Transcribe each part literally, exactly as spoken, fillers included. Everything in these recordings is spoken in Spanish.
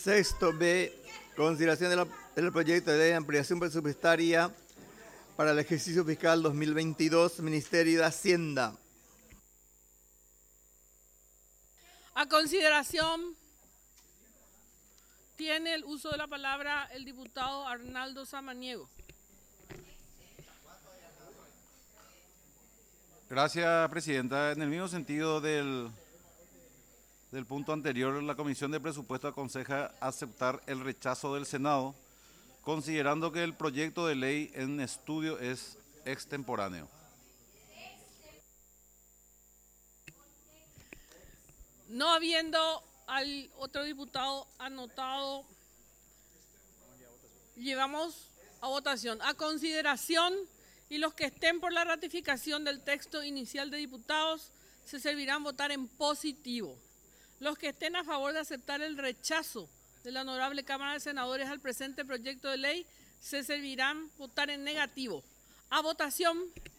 Sexto B, consideración de la- del proyecto de ley de ampliación presupuestaria para el ejercicio fiscal dos mil veintidós, Ministerio de Hacienda. A consideración, tiene el uso de la palabra el diputado Arnaldo Samaniego. Gracias, Presidenta. En el mismo sentido del, del punto anterior, la Comisión de Presupuesto aconseja aceptar el rechazo del Senado, considerando que el proyecto de ley en estudio es extemporáneo. No habiendo al otro diputado anotado, llevamos a votación. A consideración, y los que estén por la ratificación del texto inicial de diputados se servirán votar en positivo. Los que estén a favor de aceptar el rechazo de la Honorable Cámara de Senadores al presente proyecto de ley se servirán votar en negativo. A votación.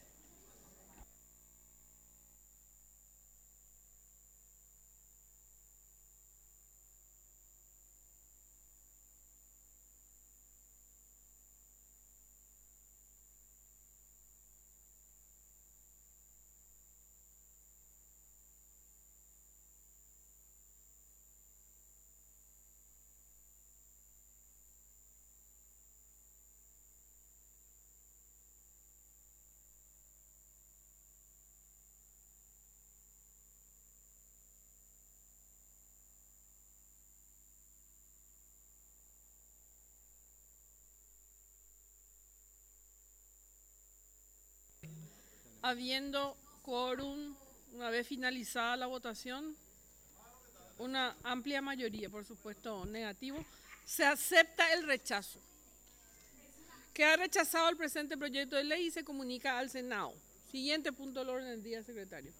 Habiendo quórum, una vez finalizada la votación, una amplia mayoría, por supuesto, negativo, se acepta el rechazo. Queda rechazado el presente proyecto de ley y se comunica al Senado. Siguiente punto del orden del día, secretario.